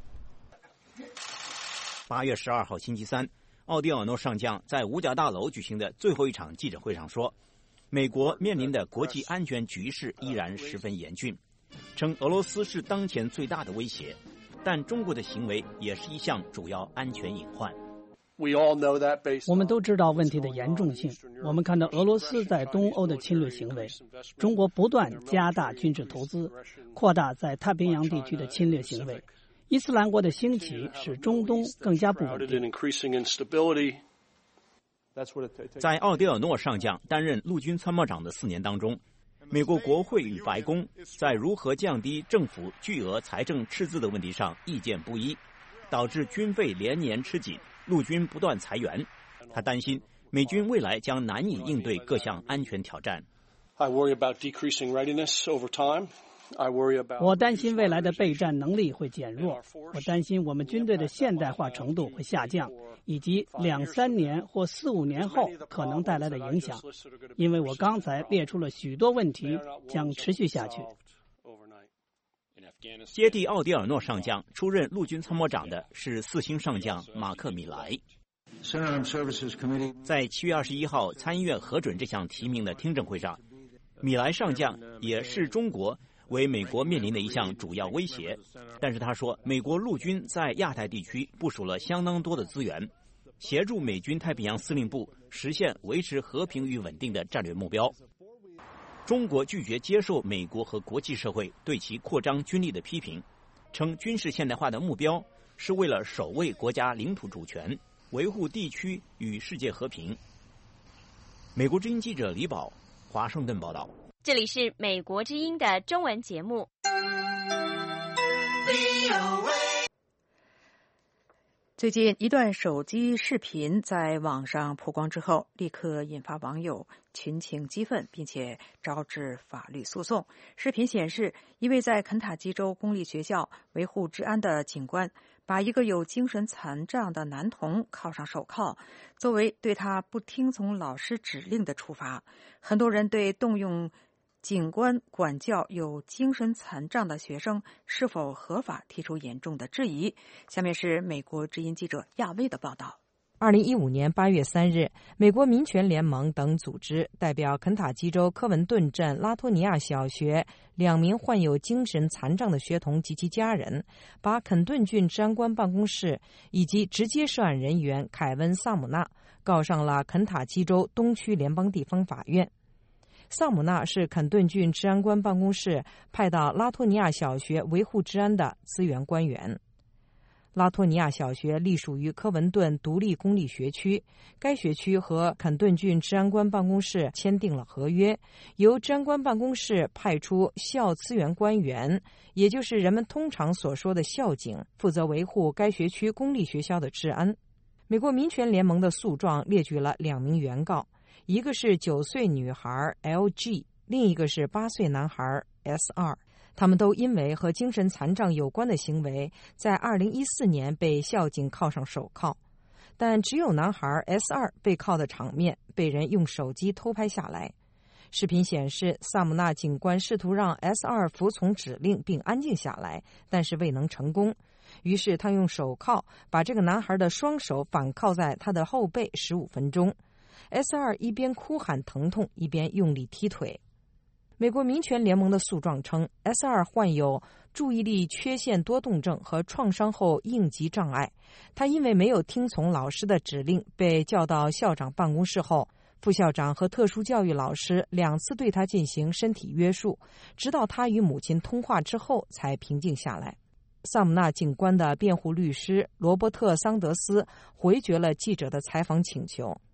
八月十二号星期三，奥迪尔诺上将在五角大楼举行的最后一场记者会上说，美国面临的国际安全局势依然十分严峻，称俄罗斯是当前最大的威胁，但中国的行为也是一项主要安全隐患。 我们都知道问题的严重性。我们看到俄罗斯在东欧的侵略行为，中国不断加大军事投资，扩大在太平洋地区的侵略行为。伊斯兰国的兴起使中东更加不稳定。 在奥迪尔诺上将担任陆军参谋长的四年当中，美国国会与白宫在如何降低政府巨额财政赤字的问题上意见不一，导致军费连年吃紧，陆军不断裁员。他担心美军未来将难以应对各项安全挑战。 我担心未来的备战能力会减弱，我担心我们军队的现代化程度会下降，以及两三年或四五年后可能带来的影响，因为我刚才列出了许多问题将持续下去。 接替奥迪尔诺上将出任陆军参谋长的是四星上将马克·米莱。在七月二十一号参议院核准这项提名的听证会上，米莱上将也视中国为美国面临的一项主要威胁，但是他说，美国陆军在亚太地区部署了相当多的资源，协助美军太平洋司令部实现维持和平与稳定的战略目标。中国拒绝接受美国和国际社会对其扩张军力的批评，称军事现代化的目标是为了守卫国家领土主权，维护地区与世界和平。美国之音记者李宝，华盛顿报道。 这里是美国之音的中文节目。 最近一段手机视频在网上曝光之后，立刻引发网友群情激愤，并且招致法律诉讼。视频显示，一位在肯塔基州公立学校维护治安的警官把一个有精神残障的男童铐上手铐，作为对他不听从老师指令的处罚。很多人对动用警官管教有精神残障的学生是否合法提出严重的质疑。下面是美国之音记者亚威的报道。 二零一五年八月三日，美国民权联盟等组织代表肯塔基州科文顿镇拉托尼亚小学两名患有精神残障的学童及其家人，把肯顿郡治安官办公室以及直接涉案人员凯文·萨姆纳告上了肯塔基州东区联邦地方法院。萨姆纳是肯顿郡治安官办公室派到拉托尼亚小学维护治安的资源官员。拉托尼亚小学隶属于科文顿独立公立学区，该学区和肯顿郡治安官办公室签订了合约，由治安官办公室派出校资源官员，也就是人们通常所说的校警，负责维护该学区公立学校的治安。美国民权联盟的诉状列举了两名原告，一个是九岁女孩 L G， 另一个是八岁男孩 S 二。他们都因为和精神残障有关的行为，在二零一四年被校警铐上手铐，但只有男孩 S 二被铐的场面被人用手机偷拍下来。视频显示，萨姆纳警官试图让 S 二服从指令并安静下来，但是未能成功。于是他用手铐把这个男孩的双手反铐在他的后背十五分钟。S 二一边哭喊疼痛，一边用力踢腿。美国民权联盟的诉状称 ，S 二患有注意力缺陷多动症和创伤后应激障碍。他因为没有听从老师的指令，被叫到校长办公室后，副校长和特殊教育老师两次对他进行身体约束，直到他与母亲通话之后才平静下来。萨姆纳警官的辩护律师罗伯特·桑德斯回绝了记者的采访请求。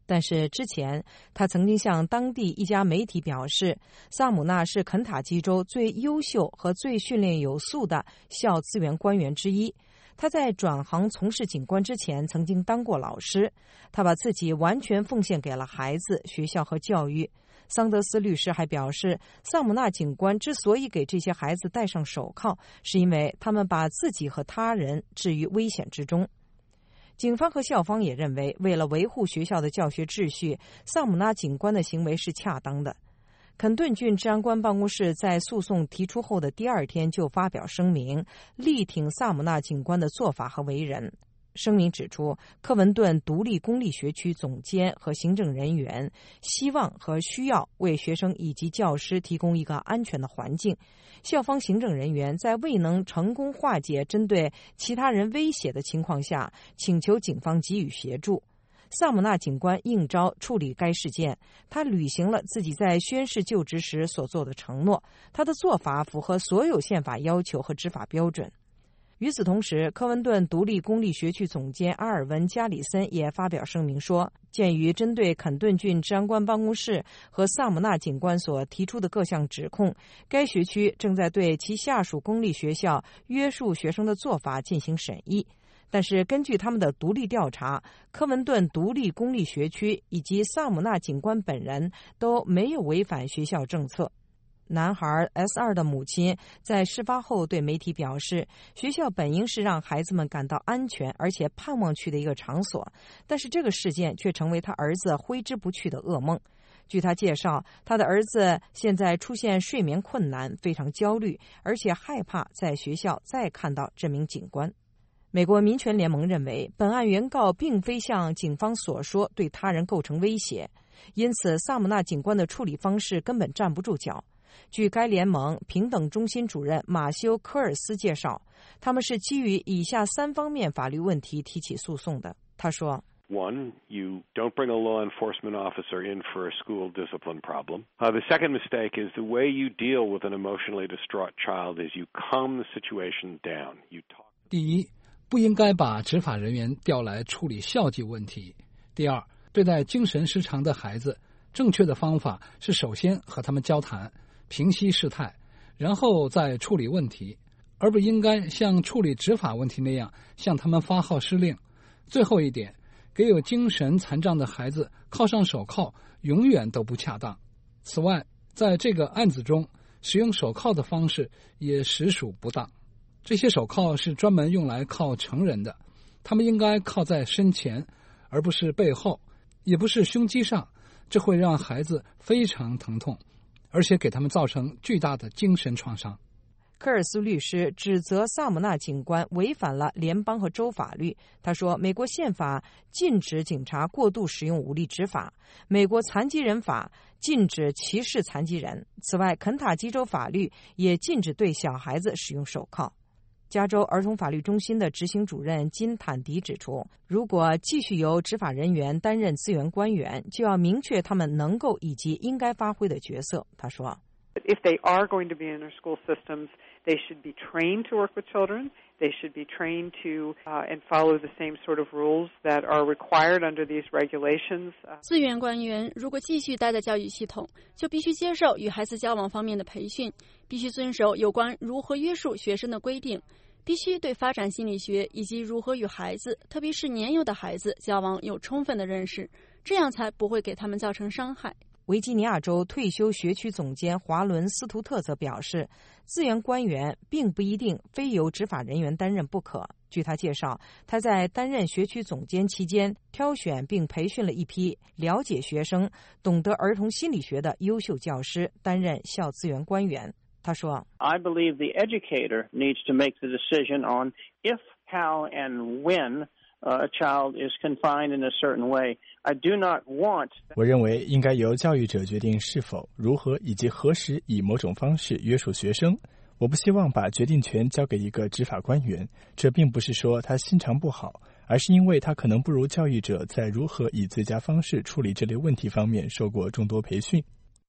但是之前他曾经向当地一家媒体表示，萨姆纳是肯塔基州最优秀和最训练有素的校资源官员之一。他在转行从事警官之前曾经当过老师，他把自己完全奉献给了孩子、学校和教育。桑德斯律师还表示，萨姆纳警官之所以给这些孩子戴上手铐，是因为他们把自己和他人置于危险之中。警方和校方也认为，为了维护学校的教学秩序，萨姆纳警官的行为是恰当的。肯顿郡治安官办公室在诉讼提出后的第二天就发表声明，力挺萨姆纳警官的做法和为人。声明指出，科文顿独立公立学区总监和行政人员希望和需要为学生以及教师提供一个安全的环境。校方行政人员在未能成功化解针对其他人威胁的情况下，请求警方给予协助。萨姆纳警官应召处理该事件，他履行了自己在宣誓就职时所做的承诺，他的做法符合所有宪法要求和执法标准。与此同时，科文顿独立公立学区总监阿尔文·加里森也发表声明说，鉴于针对肯顿郡治安官办公室和萨姆纳警官所提出的各项指控，该学区正在对其下属公立学校约束学生的做法进行审议。但是根据他们的独立调查，科文顿独立公立学区以及萨姆纳警官本人都没有违反学校政策。男孩 S 二 的母亲在事发后对媒体表示，学校本应是让孩子们感到安全而且盼望去的一个场所，但是这个事件却成为他儿子挥之不去的噩梦。据他介绍，他的儿子现在出现睡眠困难，非常焦虑，而且害怕在学校再看到这名警官。美国民权联盟认为，本案原告并非像警方所说对他人构成威胁，因此萨姆纳警官的处理方式根本站不住脚。据该联盟平等中心主任马修·科尔斯介绍，他们是基于以下三方面法律问题提起诉讼的。他说 One, you don't bring a law enforcement officer in for a school discipline problem. Uh, the second mistake is the way you deal with an emotionally distraught child is you calm the situation down. You talk. 第一，不应该把执法人员调来处理校纪问题。第二，对待精神失常的孩子，正确的方法是首先和他们交谈，平息事态，然后再处理问题，而不应该像处理执法问题那样向他们发号施令。最后一点，给有精神残障的孩子铐上手铐永远都不恰当。此外，在这个案子中，使用手铐的方式也实属不当。这些手铐是专门用来铐成人的，他们应该铐在身前，而不是背后，也不是胸肌上，这会让孩子非常疼痛，而且给他们造成巨大的精神创伤。 科尔斯律师指责萨姆纳警官违反了联邦和州法律。他说，美国宪法禁止警察过度使用武力执法，美国残疾人法禁止歧视残疾人。此外，肯塔基州法律也禁止对小孩子使用手铐。加州儿童法律中心的执行主任金坦迪指出，如果继续由执法人员担任资源官员，就要明确他们能够以及应该发挥的角色。他说 If they are going to be in their school systems, they should be trained to work with children. They should be trained to uh, and follow the same sort of rules that are required under these regulations. 资源官员如果继续待在教育系统，就必须接受与孩子交往方面的培训，必须遵守有关如何约束学生的规定，必须对发展心理学以及如何与孩子，特别是年幼的孩子交往有充分的认识，这样才不会给他们造成伤害。 维吉尼亚州退休学区总监华伦斯图特则表示，资源官员并不一定非由执法人员担任不可。据他介绍，他在担任学区总监期间，挑选并培训了一批了解学生、懂得儿童心理学的优秀教师，担任校资源官员。他说 I believe the educator needs to make the decision on if, how, and when a child is confined in a certain way. I do not want. 我认为应该由教育者决定是否、如何以及何时以某种方式约束学生。我不希望把决定权交给一个执法官员，这并不是说他心肠不好，而是因为他可能不如教育者在如何以最佳方式处理这类问题方面受过众多培训。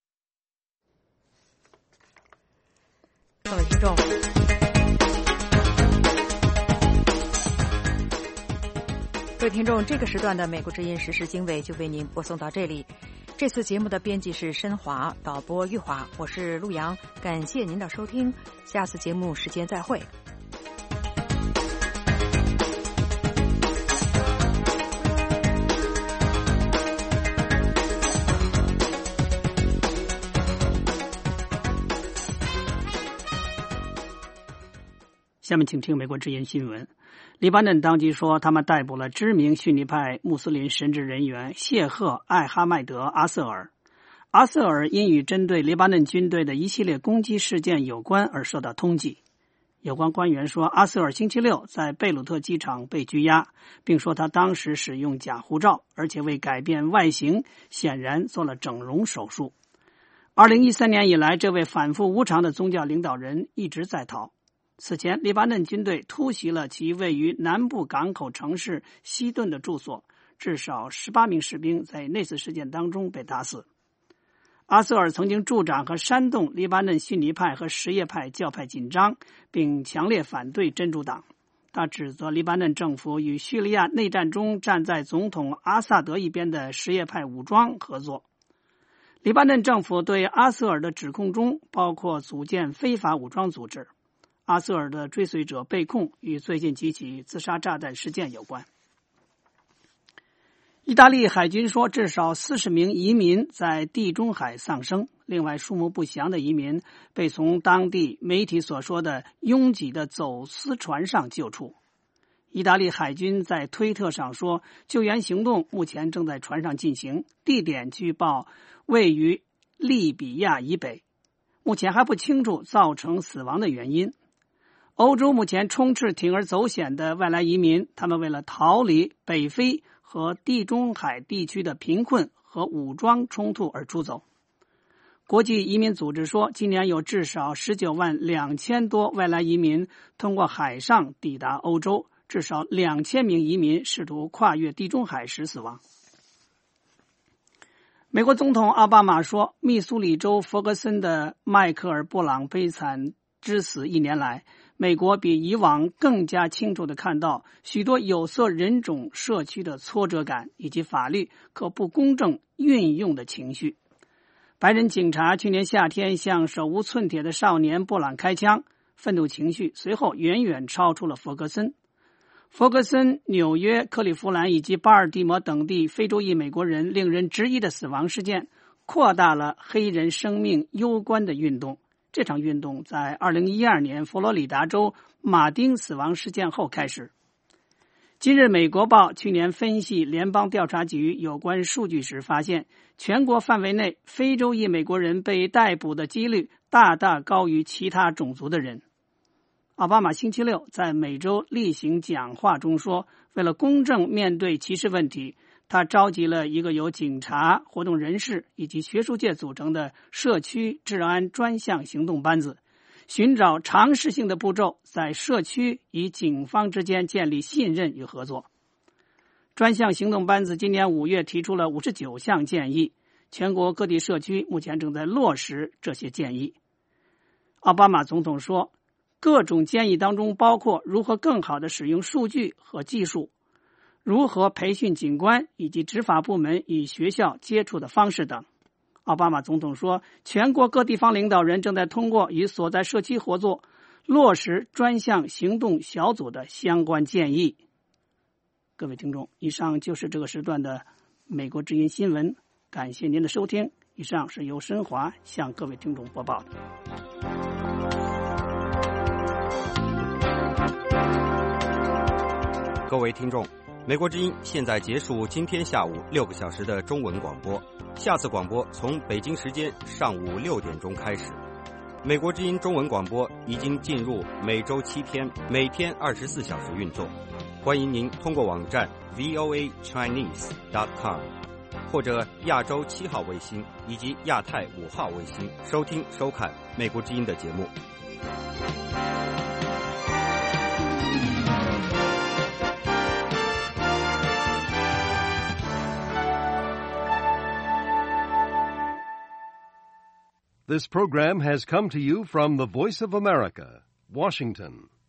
各位听众， 各位听众，这个时段的美国之音时事经纬就为您播送到这里。这次节目的编辑是申华，导播玉华，我是陆阳，感谢您的收听，下次节目时间再会。 下面请听美国之音新闻。黎巴嫩当局说，他们逮捕了知名逊尼派穆斯林神职人员谢赫·艾哈迈德·阿瑟尔。阿瑟尔因与针对黎巴嫩军队的一系列攻击事件有关而受到通缉。有关官员说，阿瑟尔星期六在贝鲁特机场被拘押，并说他当时使用假护照，而且为改变外形显然做了整容手术。二零一三年以来，这位反复无常的宗教领导人一直在逃。此前，黎巴嫩军队突袭了其位于南部港口城市西顿的住所，至少十八名士兵在那次事件当中被打死。阿瑟尔曾经助长和煽动黎巴嫩逊尼派和什叶派教派紧张，并强烈反对真主党。他指责黎巴嫩政府与叙利亚内战中站在总统阿萨德一边的什叶派武装合作。黎巴嫩政府对阿瑟尔的指控中包括组建非法武装组织。阿瑟尔的追随者被控与最近几起自杀炸弹事件有关。意大利海军说，至少四十名移民在地中海丧生，另外数目不详的移民被从当地媒体所说的拥挤的走私船上救出。意大利海军在推特上说，救援行动目前正在船上进行，地点据报位于利比亚以北，目前还不清楚造成死亡的原因。欧洲目前充斥铤而走险的外来移民，他们为了逃离北非和地中海地区的贫困和武装冲突而出走。国际移民组织说，今年有至少十九万两千多外来移民通过海上抵达欧洲，至少两千名移民试图跨越地中海时死亡。美国总统奥巴马说，密苏里州弗格森的迈克尔·布朗悲惨之死一年来，美国比以往更加清楚地看到许多有色人种社区的挫折感以及法律可不公正运用的情绪。白人警察去年夏天向手无寸铁的少年布朗开枪，愤怒情绪随后远远超出了弗格森。弗格森、纽约、克利夫兰以及巴尔的摩等地非洲裔美国人令人质疑的死亡事件，扩大了黑人生命攸关的运动。这场运动在二零一二年佛罗里达州马丁死亡事件后开始。今日美国报去年分析联邦调查局有关数据时发现，全国范围内非洲裔美国人被逮捕的几率大大高于其他种族的人。奥巴马星期六在美洲例行讲话中说，为了公正面对歧视问题，他召集了一个由警察、活动人士以及学术界组成的社区治安专项行动班子，寻找常识性的步骤，在社区与警方之间建立信任与合作。专项行动班子今年五月提出了五十九项建议，全国各地社区目前正在落实这些建议。奥巴马总统说，各种建议当中包括如何更好地使用数据和技术，如何培训警官以及执法部门与学校接触的方式等。奥巴马总统说，全国各地方领导人正在通过与所在社区合作，落实专项行动小组的相关建议。各位听众，以上就是这个时段的美国之音新闻，感谢您的收听。以上是由申华向各位听众播报的。 各位听众，美国之音现在结束今天下午六个小时的中文广播，下次广播从北京时间上午六点钟开始。美国之音中文广播已经进入每周七天，每天二十四小时运作。欢迎您通过网站 v o a chinese dot com 或者亚洲七号卫星以及亚太五号卫星收听收看美国之音的节目。 This program has come to you from the Voice of America, Washington.